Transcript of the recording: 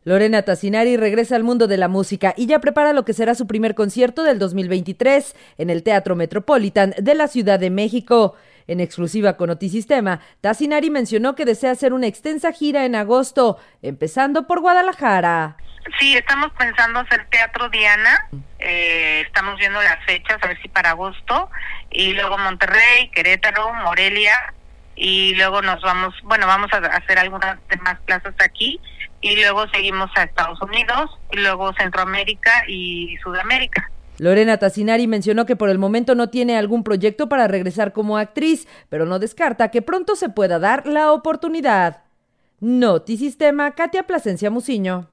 Lorena Tassinari regresa al mundo de la música y ya prepara lo que será su primer concierto del 2023 en el Teatro Metropolitan de la Ciudad de México. En exclusiva con Notisistema, Tassinari mencionó que desea hacer una extensa gira en agosto, empezando por Guadalajara. Sí, estamos pensando hacer Teatro Diana, estamos viendo las fechas, a ver si para agosto, y luego Monterrey, Querétaro, Morelia, y luego vamos a hacer algunas demás plazas aquí, y luego seguimos a Estados Unidos, y luego Centroamérica y Sudamérica. Lorena Tassinari mencionó que por el momento no tiene algún proyecto para regresar como actriz, pero no descarta que pronto se pueda dar la oportunidad. Notisistema, Katia Plasencia Muciño.